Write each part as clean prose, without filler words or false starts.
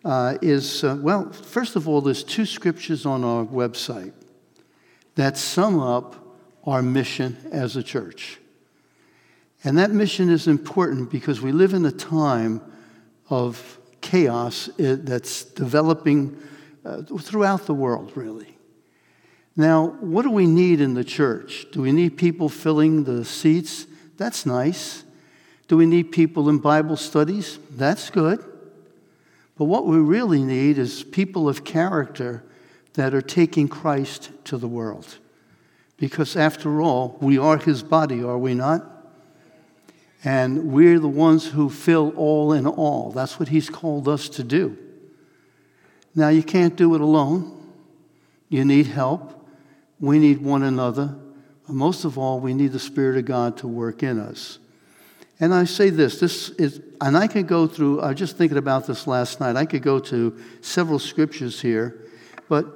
well, first of all, there's 2 scriptures on our website that sum up our mission as a church. And that mission is important because we live in a time of chaos that's developing throughout the world, really. Now, what do we need in the church? Do we need people filling the seats? That's nice. Do we need people in Bible studies? That's good. But what we really need is people of character that are taking Christ to the world. Because after all, we are his body, are we not? And we're the ones who fill all in all. That's what he's called us to do. Now, you can't do it alone. You need help. We need one another. But most of all, we need the Spirit of God to work in us. And I say this is, and I could go through, I was just thinking about this last night. I could go to several scriptures here, but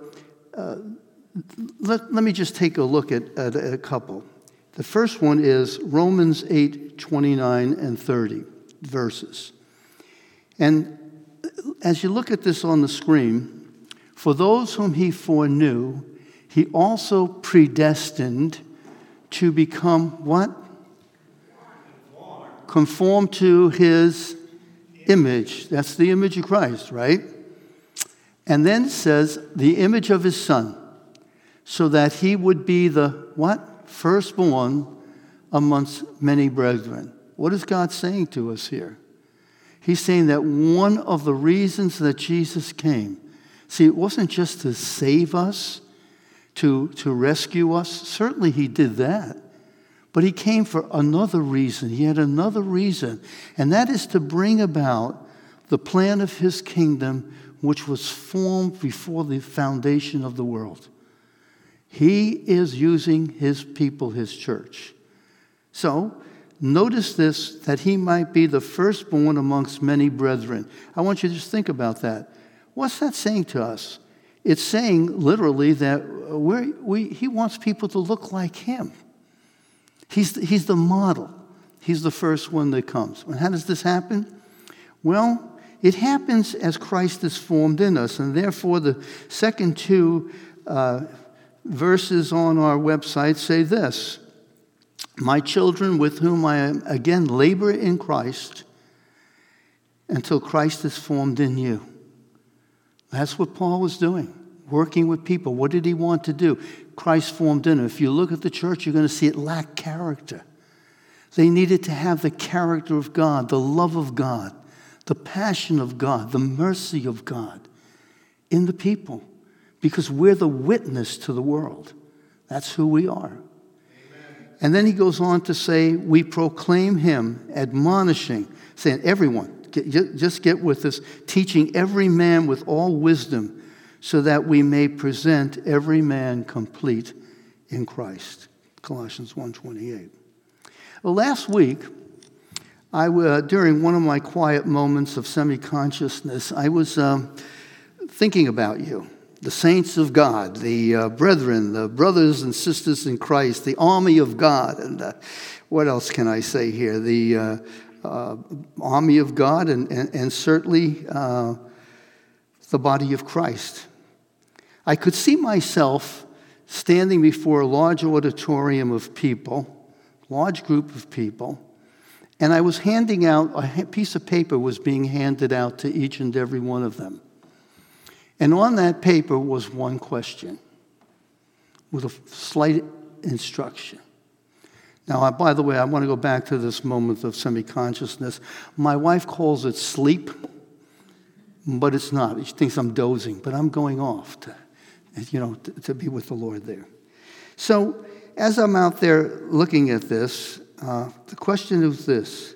let me just take a look at a couple. The first one is Romans 8:29 and 30 verses. And as you look at this on the screen, for those whom he foreknew, he also predestined to become what? Conform to his image. That's the image of Christ, right? And then it says, the image of his Son, so that he would be the what? Firstborn amongst many brethren. What is God saying to us here? He's saying that one of the reasons that Jesus came, see, it wasn't just to save us, to rescue us. Certainly he did that. But he came for another reason. He had another reason. And that is to bring about the plan of his kingdom, which was formed before the foundation of the world. He is using his people, his church. So, notice this, that he might be the firstborn amongst many brethren. I want you to just think about that. What's that saying to us? It's saying, literally, that he wants people to look like him. He's the model. He's the first one that comes. And how does this happen? Well, it happens as Christ is formed in us. And therefore, the second 2 verses on our website say this: my children, with whom I am again labor in Christ until Christ is formed in you. That's what Paul was doing, working with people. What did he want to do? Christ formed in them. If you look at the church, you're going to see it lack character. They needed to have the character of God, the love of God, the passion of God, the mercy of God in the people. Because we're the witness to the world. That's who we are. Amen. And then he goes on to say, we proclaim him, admonishing, saying, everyone, just get with this, teaching every man with all wisdom, so that we may present every man complete in Christ. Colossians 1:28. Well, last week, during one of my quiet moments of semi-consciousness, I was thinking about you, the saints of God, the brethren, the brothers and sisters in Christ, the army of God. And what else can I say here? The army of God and certainly the body of Christ. I could see myself standing before a large auditorium of people, large group of people, and I was handing out, a piece of paper was being handed out to each and every one of them. And on that paper was one question with a slight instruction. Now, by the way, I want to go back to this moment of semi-consciousness. My wife calls it sleep, but it's not. She thinks I'm dozing, but I'm going off to be with the Lord there. So, as I'm out there looking at this, the question is this: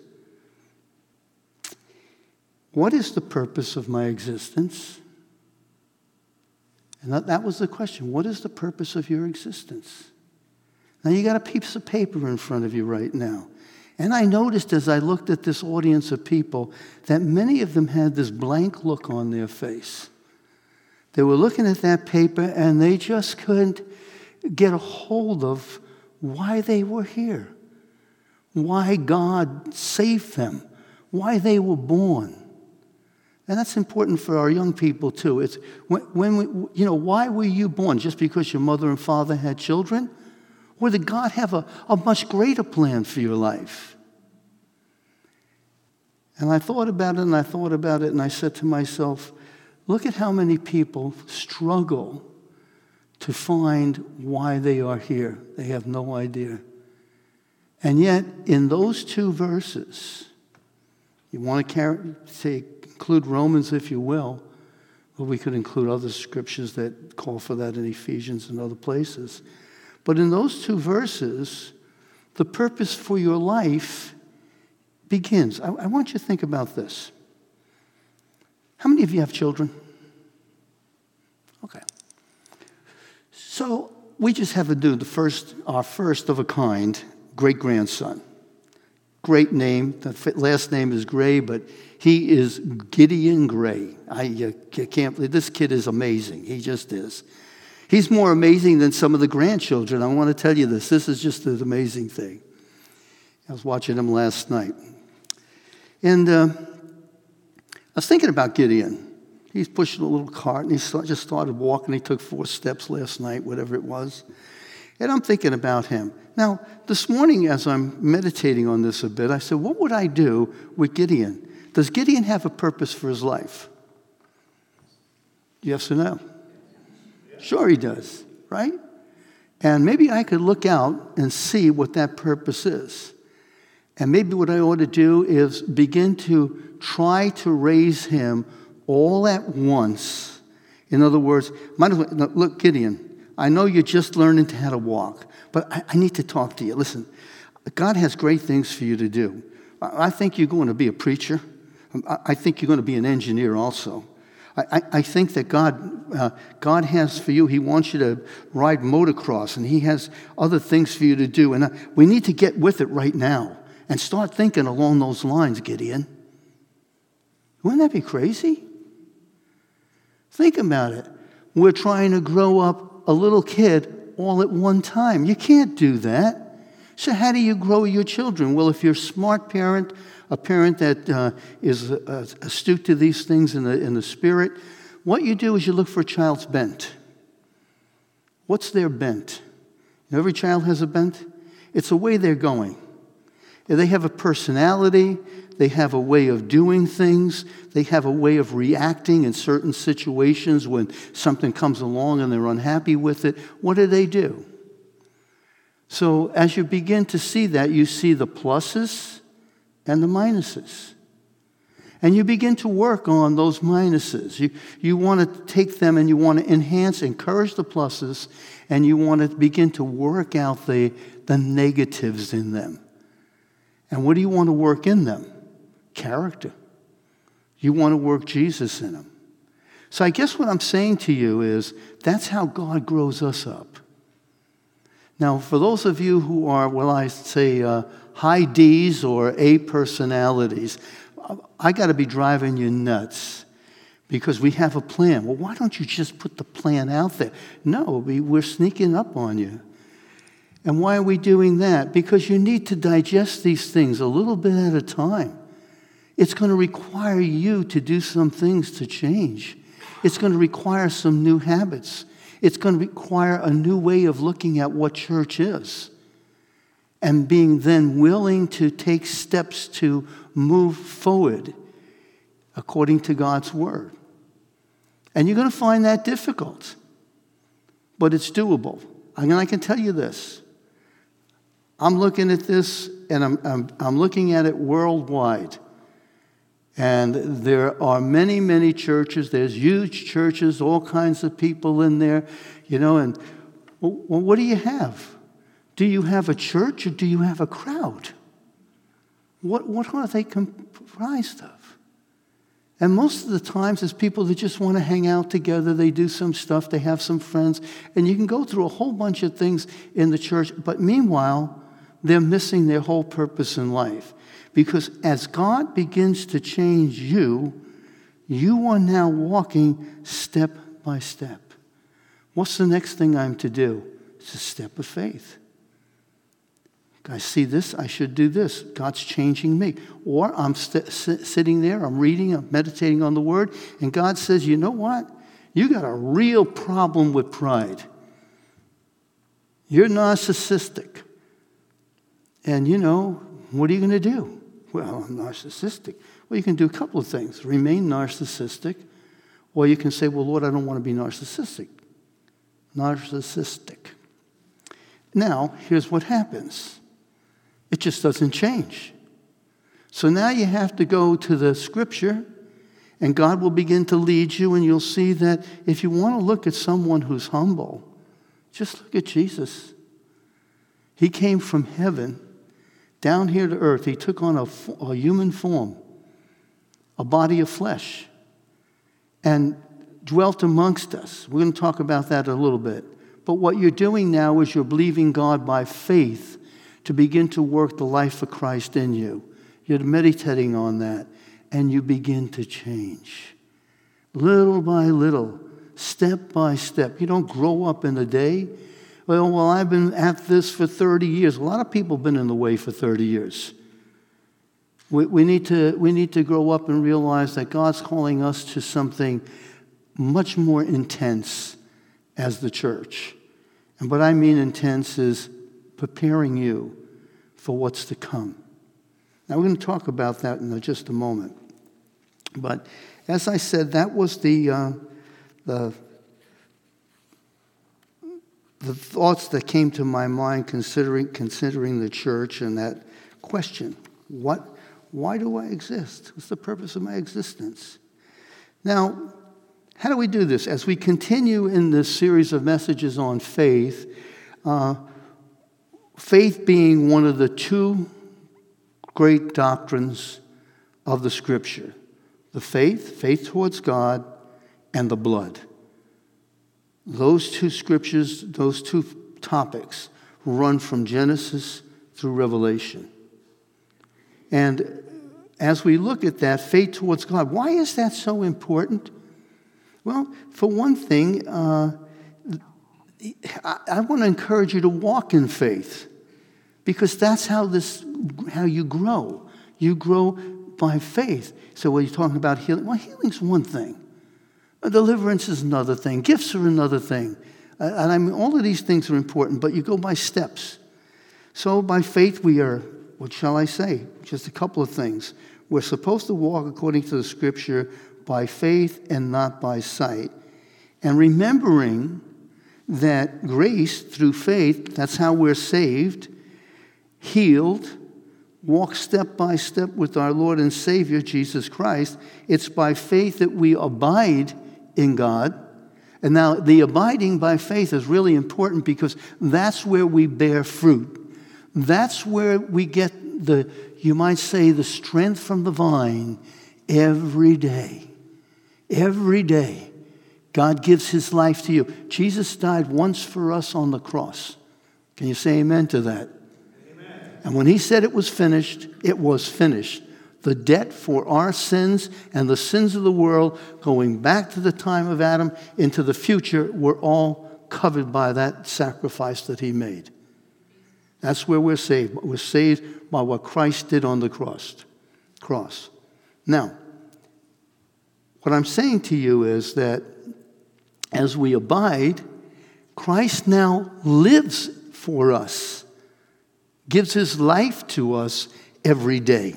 what is the purpose of my existence? And that was the question. What is the purpose of your existence? Now, you got a piece of paper in front of you right now. And I noticed as I looked at this audience of people that many of them had this blank look on their face. They were looking at that paper and they just couldn't get a hold of why they were here, why God saved them, why they were born. And that's important for our young people too. It's when we, why were you born? Just because your mother and father had children? Or did God have a much greater plan for your life? And I thought about it, and I thought about it, and I said to myself, look at how many people struggle to find why they are here. They have no idea. And yet, in those two verses, you want to include Romans if you will, but we could include other scriptures that call for that in Ephesians and other places. But in those two verses, the purpose for your life begins. I want you to think about this. How many of you have children? Okay. So we just have to do our first of a kind great-grandson. Great name. The last name is Gray, but he is Gideon Gray. I can't believe this kid is amazing. He just is. He's more amazing than some of the grandchildren. I want to tell you this. This is just an amazing thing. I was watching him last night. And I was thinking about Gideon. He's pushing a little cart, and he just started walking. He took 4 steps last night, whatever it was. And I'm thinking about him. Now, this morning as I'm meditating on this a bit, I said, what would I do with Gideon? Does Gideon have a purpose for his life? Yes or no? Sure he does, right? And maybe I could look out and see what that purpose is. And maybe what I ought to do is begin to try to raise him all at once. In other words, look, Gideon, I know you're just learning how to walk, but I need to talk to you. Listen, God has great things for you to do. I think you're going to be a preacher. I think you're going to be an engineer also. I think that God has for you, he wants you to ride motocross, and he has other things for you to do. And we need to get with it right now and start thinking along those lines, Gideon. Wouldn't that be crazy? Think about it. We're trying to grow up a little kid all at one time. You can't do that. So how do you grow your children? Well, if you're a smart parent, a parent that is astute to these things in the spirit, what you do is you look for a child's bent. What's their bent? You know, every child has a bent. It's the way they're going. They have a personality. They have a way of doing things. They have a way of reacting in certain situations when something comes along and they're unhappy with it. What do? So as you begin to see that, you see the pluses and the minuses. And you begin to work on those minuses. You want to take them and you want to encourage the pluses, and you want to begin to work out the negatives in them. And what do you want to work in them? Character. You want to work Jesus in them. So I guess what I'm saying to you is that's how God grows us up. Now, for those of you who are, high D's or A personalities, I got to be driving you nuts because we have a plan. Well, why don't you just put the plan out there? No, we're sneaking up on you. And why are we doing that? Because you need to digest these things a little bit at a time. It's going to require you to do some things to change. It's going to require some new habits. It's going to require a new way of looking at what church is, and being then willing to take steps to move forward according to God's word. And you're going to find that difficult, but it's doable. I can tell you this. I'm looking at this, and I'm looking at it worldwide. And there are many, many churches. There's huge churches, all kinds of people in there, and well, what do you have? Do you have a church or do you have a crowd? What are they comprised of? And most of the times it's people that just want to hang out together. They do some stuff. They have some friends. And you can go through a whole bunch of things in the church. But meanwhile, they're missing their whole purpose in life. Because as God begins to change you, you are now walking step by step. What's the next thing I'm to do? It's a step of faith. I see this, I should do this. God's changing me. Or I'm sitting there, I'm reading, I'm meditating on the Word, and God says, you know what? You got a real problem with pride. You're narcissistic. And what are you going to do? Well, I'm narcissistic. Well, you can do a couple of things. Remain narcissistic, or you can say, well, Lord, I don't want to be narcissistic. Narcissistic. Now, here's what happens. It just doesn't change. So now you have to go to the Scripture, and God will begin to lead you, and you'll see that if you want to look at someone who's humble, just look at Jesus. He came from heaven down here to earth. He took on a human form, a body of flesh, and dwelt amongst us. We're going to talk about that a little bit. But what you're doing now is you're believing God by faith to begin to work the life of Christ in you. You're meditating on that, and you begin to change. Little by little, step by step. You don't grow up in a day. Well, I've been at this for 30 years. A lot of people have been in the way for 30 years. We need to grow up and realize that God's calling us to something much more intense as the church. And what I mean intense is preparing you for what's to come. Now, we're going to talk about that in just a moment. But as I said, that was the thoughts that came to my mind considering the church and that question. Why do I exist? What's the purpose of my existence? Now, how do we do this? As we continue in this series of messages on faith, faith being one of the two great doctrines of the Scripture. The faith towards God, and the blood. Those two scriptures, those two topics run from Genesis through Revelation. And as we look at that, faith towards God, why is that so important? Well, for one thing, I want to encourage you to walk in faith, because that's how you grow. You grow by faith. So when you're talking about healing, well, healing's one thing. Deliverance is another thing. Gifts are another thing. And I mean, all of these things are important, but you go by steps. So by faith we are, what shall I say? Just a couple of things. We're supposed to walk according to the Scripture by faith and not by sight. And remembering that grace through faith, that's how we're saved, healed, walk step by step with our Lord and Savior, Jesus Christ. It's by faith that we abide in God. And now the abiding by faith is really important, because that's where we bear fruit. That's where we get you might say, the strength from the vine every day. Every day, God gives his life to you. Jesus died once for us on the cross. Can you say amen to that? Amen. And when he said it was finished, it was finished. The debt for our sins and the sins of the world, going back to the time of Adam into the future, were all covered by that sacrifice that he made. That's where we're saved. We're saved by what Christ did on the cross. Now, what I'm saying to you is that as we abide, Christ now lives for us, gives his life to us every day.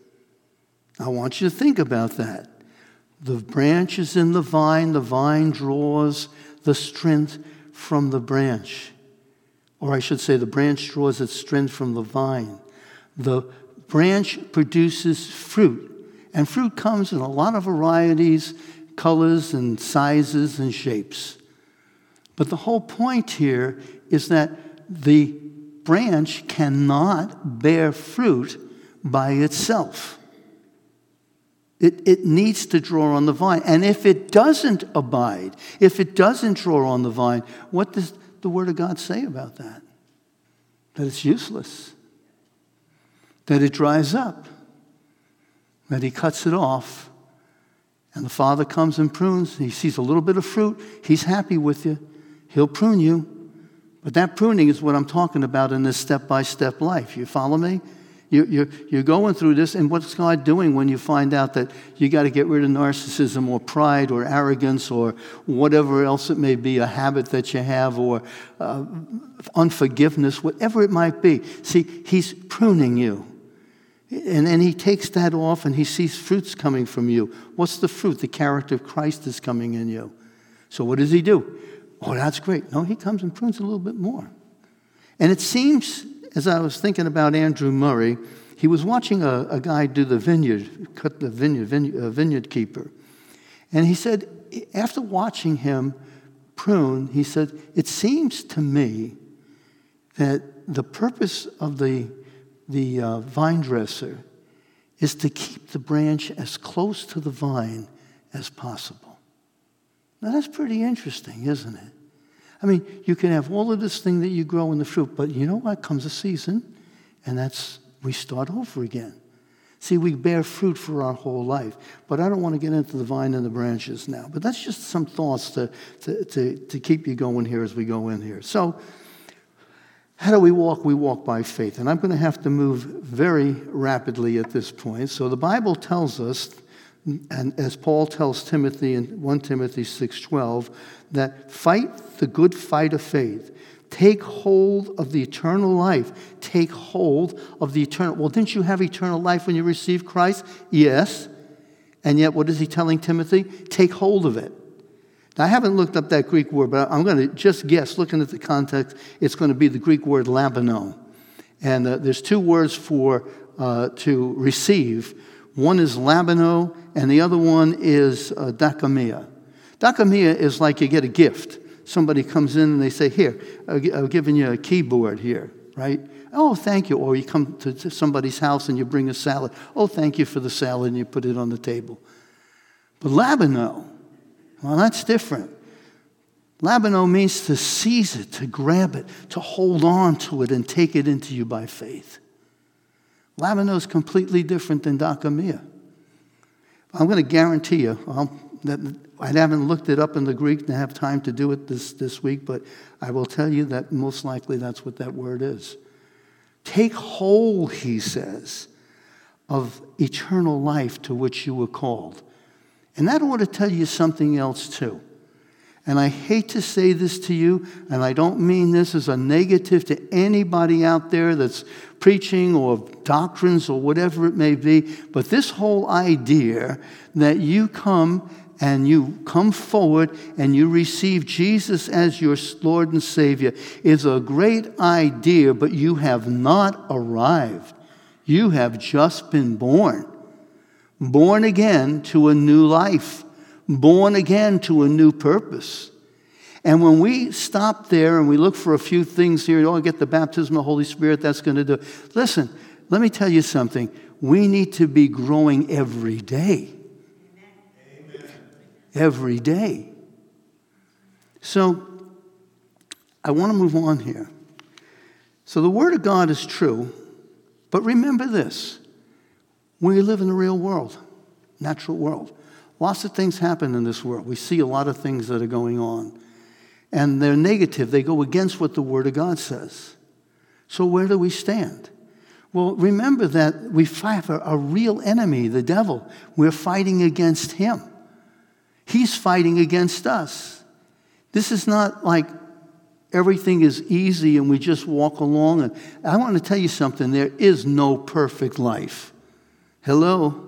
I want you to think about that. The branch is in the vine draws the strength from the branch. Or I should say, the branch draws its strength from the vine. The branch produces fruit. And fruit comes in a lot of varieties, colors and sizes and shapes. But the whole point here is that the branch cannot bear fruit by itself. It needs to draw on the vine. And if it doesn't abide, if it doesn't draw on the vine, what does the Word of God say about that? That it's useless. That it dries up. That he cuts it off. And the Father comes and prunes. He sees a little bit of fruit. He's happy with you. He'll prune you. But that pruning is what I'm talking about in this step-by-step life. You follow me? You're going through this, and what's God doing when you find out that you got to get rid of narcissism or pride or arrogance or whatever else it may be, a habit that you have or unforgiveness, whatever it might be. See, he's pruning you. And then he takes that off and he sees fruits coming from you. What's the fruit? The character of Christ is coming in you. So what does he do? Oh, that's great. No, he comes and prunes a little bit more. And it seems, as I was thinking about Andrew Murray, he was watching a guy do the vineyard, cut the vineyard keeper. And he said, after watching him prune, he said, it seems to me that the purpose of the vine dresser is to keep the branch as close to the vine as possible. Now, that's pretty interesting, isn't it? I mean, you can have all of this thing that you grow in the fruit, but you know what? Comes a season, and we start over again. See, we bear fruit for our whole life, but I don't want to get into the vine and the branches now. But that's just some thoughts to keep you going here as we go in here. So, how do we walk? We walk by faith. And I'm going to have to move very rapidly at this point. So the Bible tells us, and as Paul tells Timothy in 1 Timothy 6:12, that fight the good fight of faith. Take hold of the eternal life. Take hold of the eternal. Well, didn't you have eternal life when you received Christ? Yes. And yet, what is he telling Timothy? Take hold of it. Now, I haven't looked up that Greek word, but I'm going to just guess, looking at the context, it's going to be the Greek word labano. And there's two words for to receive. One is labano, and the other one is dakamia. Dakamia is like you get a gift. Somebody comes in and they say, here, I'm giving you a keyboard here, right? Oh, thank you. Or you come to somebody's house and you bring a salad. Oh, thank you for the salad, and you put it on the table. But labano, well, that's different. Labano means to seize it, to grab it, to hold on to it and take it into you by faith. Labano is completely different than dakamia. I'm going to guarantee you, that I haven't looked it up in the Greek to have time to do it this week, but I will tell you that most likely that's what that word is. Take hold, he says, of eternal life to which you were called. And that ought to tell you something else too. And I hate to say this to you, and I don't mean this as a negative to anybody out there that's preaching or doctrines or whatever it may be, but this whole idea that you come forward and you receive Jesus as your Lord and Savior is a great idea, but you have not arrived. You have just been born. Born again to a new life. Born again to a new purpose. And when we stop there and we look for a few things here, oh, get the baptism of the Holy Spirit, that's going to do. Listen, let me tell you something. We need to be growing every day. Amen. Every day. So, I want to move on here. So the Word of God is true, but remember this. We live in the real world, natural world. Lots of things happen in this world. We see a lot of things that are going on. And they're negative. They go against what the Word of God says. So where do we stand? Well, remember that we fight a real enemy, the devil. We're fighting against him. He's fighting against us. This is not like everything is easy and we just walk along. And I want to tell you something. There is no perfect life. Hello?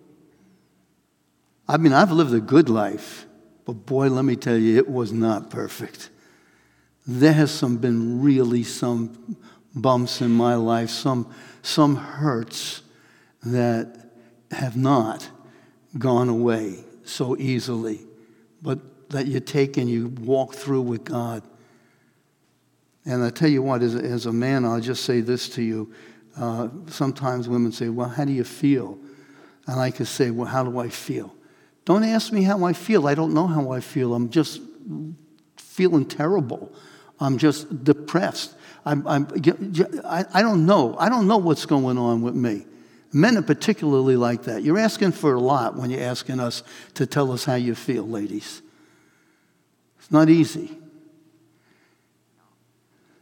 I mean, I've lived a good life, but boy, let me tell you, it was not perfect. There has been really some bumps in my life, some hurts that have not gone away so easily, but that you take and you walk through with God. And I tell you what, as a man, I'll just say this to you. Sometimes women say, well, how do you feel? And I can say, well, how do I feel? Don't ask me how I feel. I don't know how I feel. I'm just feeling terrible. I'm just depressed. I don't know. I don't know what's going on with me. Men are particularly like that. You're asking for a lot when you're asking us to tell us how you feel, ladies. It's not easy.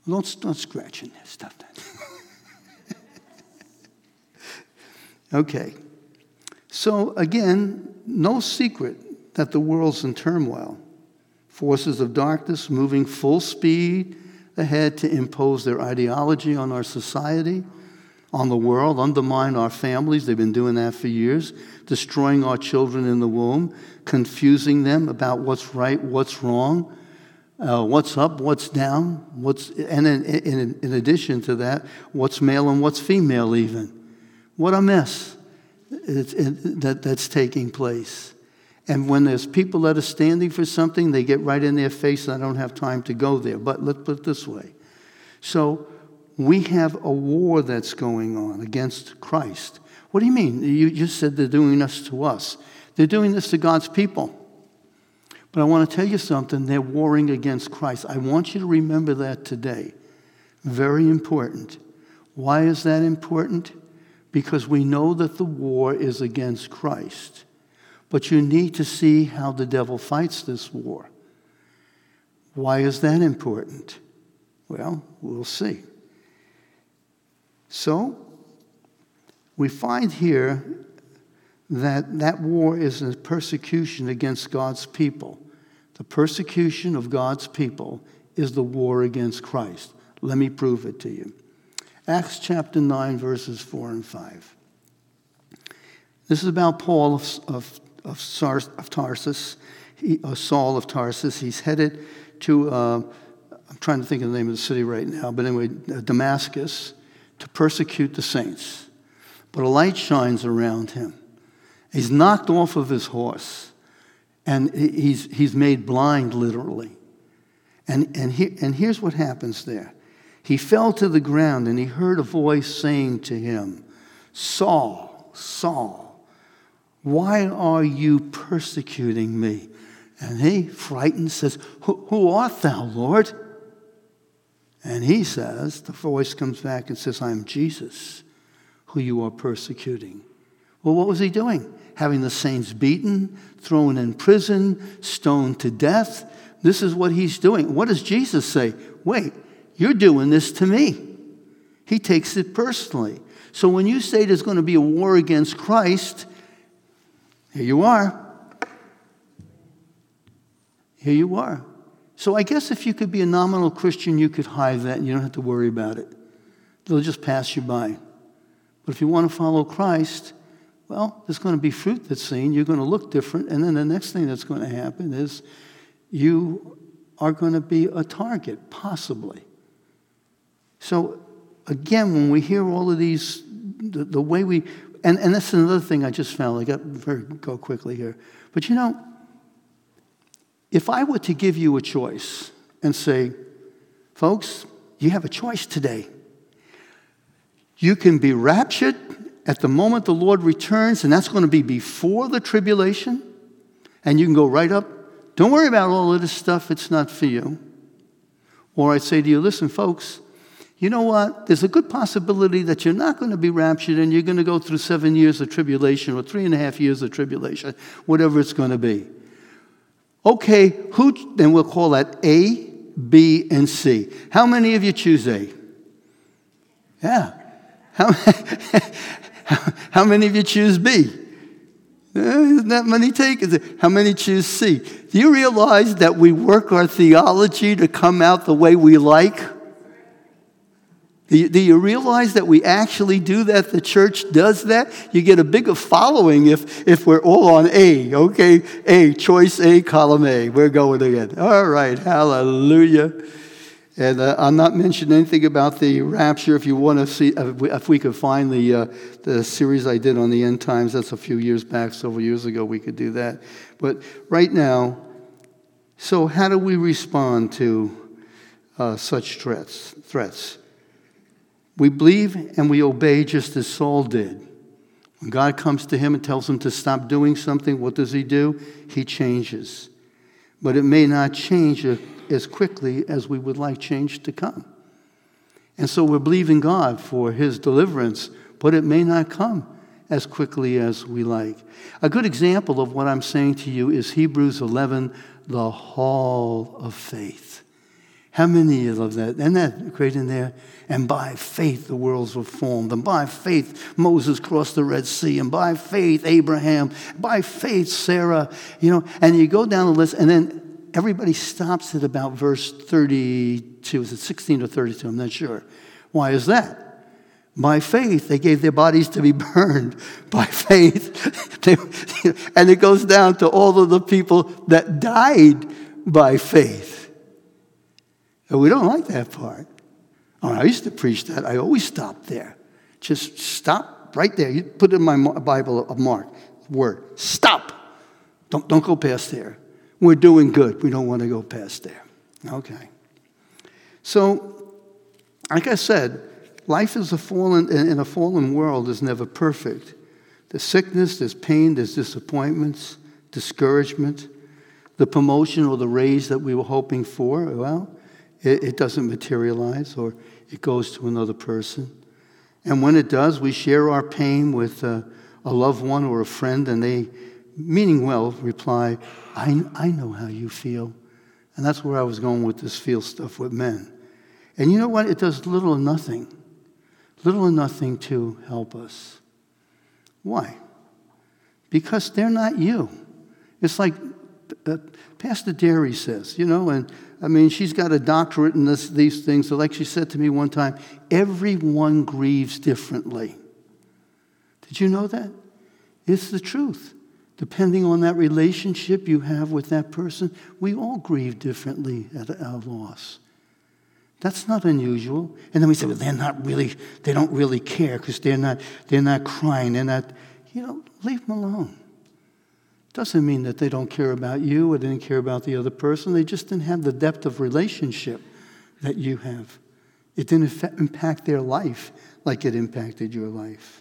Don't start scratching that stuff. Okay. So again, no secret that the world's in turmoil. Forces of darkness moving full speed ahead to impose their ideology on our society, on the world, undermine our families. They've been doing that for years, destroying our children in the womb, confusing them about what's right, what's wrong, what's up, what's down, and in addition to that, what's male and what's female even. What a mess that's taking place. And when there's people that are standing for something, they get right in their face, and I don't have time to go there. But let's put it this way. So we have a war that's going on against Christ. What do you mean? You just said they're doing this to us. They're doing this to God's people. But I want to tell you something. They're warring against Christ. I want you to remember that today. Very important. Why is that important? Because we know that the war is against Christ. But you need to see how the devil fights this war. Why is that important? Well, we'll see. So, we find here that war is a persecution against God's people. The persecution of God's people is the war against Christ. Let me prove it to you. Acts chapter 9, verses 4 and 5. This is about Paul of Tarsus, Saul of Tarsus. He's headed to, I'm trying to think of the name of the city right now, but anyway, Damascus, to persecute the saints. But a light shines around him. He's knocked off of his horse, and he's made blind, literally. And here's what happens there. He fell to the ground, and he heard a voice saying to him, Saul, Saul, why are you persecuting me? And he, frightened, says, Who art thou, Lord? And he says, the voice comes back and says, I am Jesus, who you are persecuting. Well, what was he doing? Having the saints beaten, thrown in prison, stoned to death. This is what he's doing. What does Jesus say? Wait, you're doing this to me. He takes it personally. So when you say there's going to be a war against Christ, here you are. Here you are. So I guess if you could be a nominal Christian, you could hide that and you don't have to worry about it. They'll just pass you by. But if you want to follow Christ, well, there's going to be fruit that's seen. You're going to look different. And then the next thing that's going to happen is you are going to be a target, possibly. So, again, when we hear all of these, the way we, and that's another thing I just found. I go quickly here. But you know, if I were to give you a choice and say, folks, you have a choice today. You can be raptured at the moment the Lord returns, and that's going to be before the tribulation, and you can go right up. Don't worry about all of this stuff. It's not for you. Or I'd say to you, listen, folks, you know what? There's a good possibility that you're not going to be raptured and you're going to go through 7 years of tribulation or 3.5 years of tribulation, whatever it's going to be. Okay, then we'll call that A, B, and C. How many of you choose A? Yeah. How many of you choose B? Isn't that many takers? How many choose C? Do you realize that we work our theology to come out the way we like? Do you realize that we actually do that? The church does that? You get a bigger following if we're all on A, okay? A, choice A, column A. We're going again. All right, hallelujah. And I'm not mentioning anything about the rapture. If you want to see, if we could find the series I did on the end times, that's a few years back, several years ago, we could do that. But right now, so how do we respond to such threats? We believe and we obey just as Saul did. When God comes to him and tells him to stop doing something, what does he do? He changes. But it may not change as quickly as we would like change to come. And so we're believing God for his deliverance, but it may not come as quickly as we like. A good example of what I'm saying to you is Hebrews 11, the hall of faith. How many of you love that? Isn't that great in there? And by faith the worlds were formed. And by faith Moses crossed the Red Sea. And by faith Abraham. By faith Sarah. And you go down the list, and then everybody stops at about verse 32. Is it 16 or 32? I'm not sure. Why is that? By faith, they gave their bodies to be burned. By faith. And it goes down to all of the people that died by faith. And we don't like that part. Oh, I used to preach that. I always stopped there. Just stop right there. You put in my Bible a mark, word. Stop. Don't go past there. We're doing good. We don't want to go past there. Okay. So, like I said, life is in a fallen world is never perfect. There's sickness, there's pain, there's disappointments, discouragement. The promotion or the raise that we were hoping for, well, it doesn't materialize, or it goes to another person. And when it does, we share our pain with a loved one or a friend, and they, meaning well, reply, I know how you feel. And that's where I was going with this feel stuff with men. And you know what? It does little or nothing to help us. Why? Because they're not you. It's like Pastor Derry says, and I mean, she's got a doctorate in these things. So like she said to me one time, everyone grieves differently. Did you know that? It's the truth. Depending on that relationship you have with that person, we all grieve differently at our loss. That's not unusual. And then we say, well, they don't really care because they're not crying. They're not, leave them alone. Doesn't mean that they don't care about you or they didn't care about the other person. They just didn't have the depth of relationship that you have. It didn't impact their life like it impacted your life.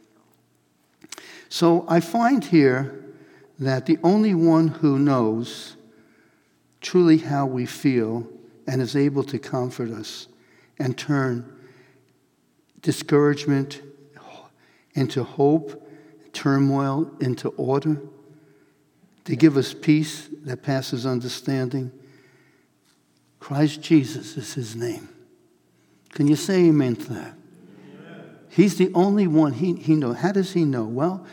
So I find here that the only one who knows truly how we feel and is able to comfort us and turn discouragement into hope, turmoil into order, to give us peace that passes understanding. Christ Jesus is his name. Can you say amen to that? Amen. He's the only one he knows. How does he know? Well,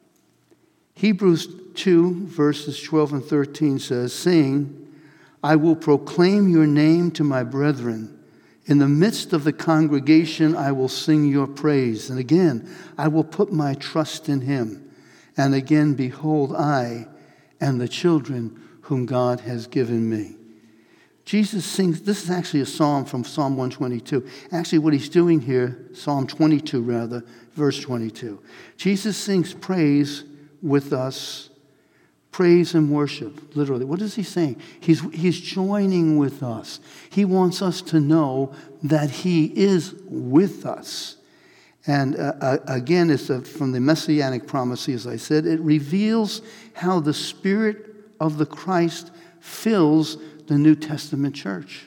Hebrews 2, verses 12 and 13 says, saying, I will proclaim your name to my brethren. In the midst of the congregation, I will sing your praise. And again, I will put my trust in him. And again, behold, I and the children whom God has given me. Jesus sings, this is actually a psalm from Psalm 122. Actually, what he's doing here, Psalm 22 rather, verse 22. Jesus sings praise with us, praise and worship, literally. What is he saying? He's joining with us. He wants us to know that he is with us. And again, it's from the Messianic prophecy, as I said. It reveals how the Spirit of the Christ fills the New Testament church.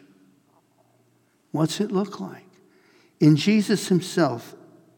What's it look like? Is Jesus himself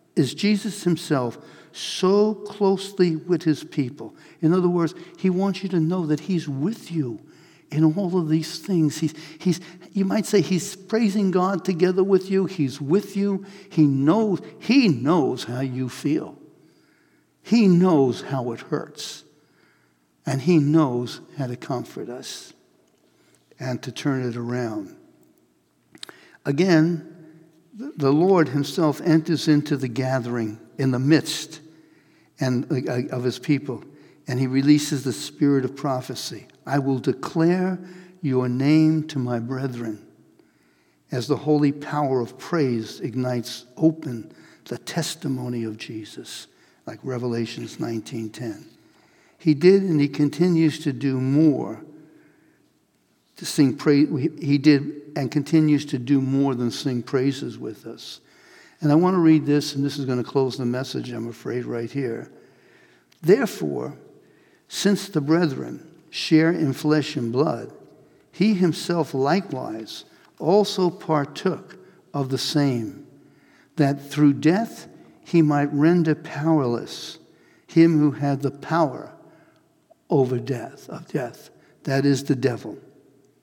so closely with his people? In other words, he wants you to know that he's with you in all of these things. You might say he's praising God together with you. He's with you. He knows how you feel. He knows how it hurts. And he knows how to comfort us and to turn it around. Again, the Lord himself enters into the gathering in the midst of his people, and he releases the spirit of prophecy. I will declare your name to my brethren, as the holy power of praise ignites open the testimony of Jesus, like Revelations 19:10. He did and he continues to do more to sing praise. He did and continues to do more than sing praises with us. And I want to read this, and this is going to close the message, I'm afraid, right here. Therefore, since the brethren share in flesh and blood, he himself likewise also partook of the same, that through death he might render powerless him who had the power over death, that is the devil,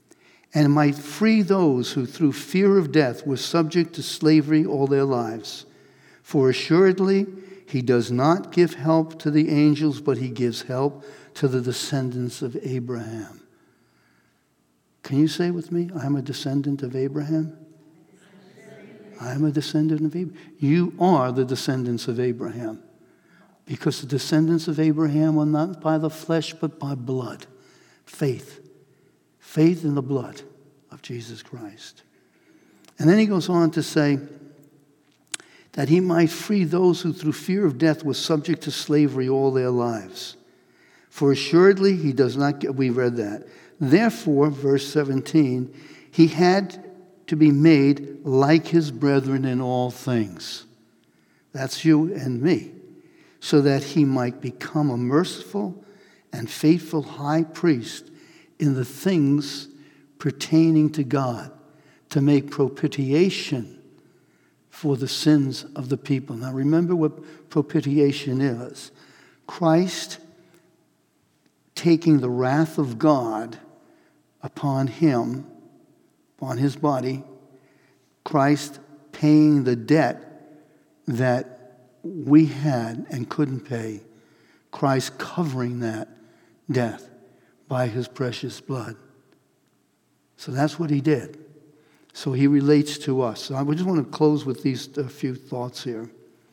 and might free those who through fear of death were subject to slavery all their lives. For assuredly he does not give help to the angels, but he gives help to the descendants of Abraham. Can you say with me, I'm a descendant of Abraham? I'm a descendant of Abraham. You are the descendants of Abraham. Because the descendants of Abraham are not by the flesh, but by blood. Faith. Faith in the blood of Jesus Christ. And then he goes on to say that he might free those who through fear of death were subject to slavery all their lives. For assuredly he does not, we read that. Therefore, verse 17, he had to be made like his brethren in all things. That's you and me. So that he might become a merciful and faithful high priest in the things pertaining to God, to make propitiation for the sins of the people. Now remember what propitiation is. Christ taking the wrath of God upon him, upon his body, Christ paying the debt that we had and couldn't pay, Christ covering that death by his precious blood. So that's what he did. So he relates to us. So I just want to close with these few thoughts here.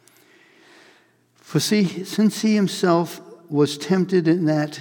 For see, since he himself was tempted in that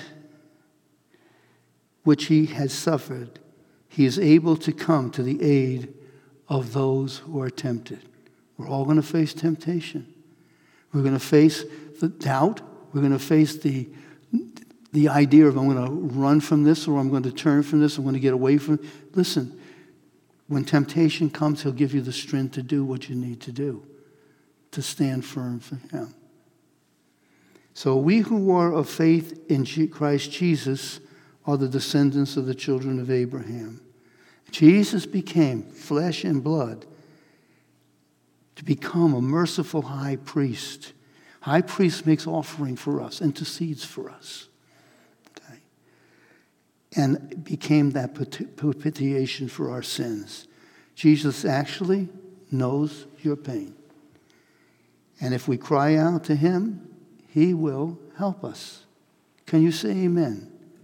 which he has suffered, he is able to come to the aid of those who are tempted. We're all going to face temptation. We're going to face the doubt. We're going to face the idea of I'm going to run from this or I'm going to turn from this. I'm going to get away from it. Listen, when temptation comes, he'll give you the strength to do what you need to do, to stand firm for him. So we who are of faith in Christ Jesus are the descendants of the children of Abraham. Jesus became flesh and blood to become a merciful high priest. High priest makes offering for us, intercedes for us. Okay? And became that propitiation for our sins. Jesus actually knows your pain. And if we cry out to him, he will help us. Can you say amen?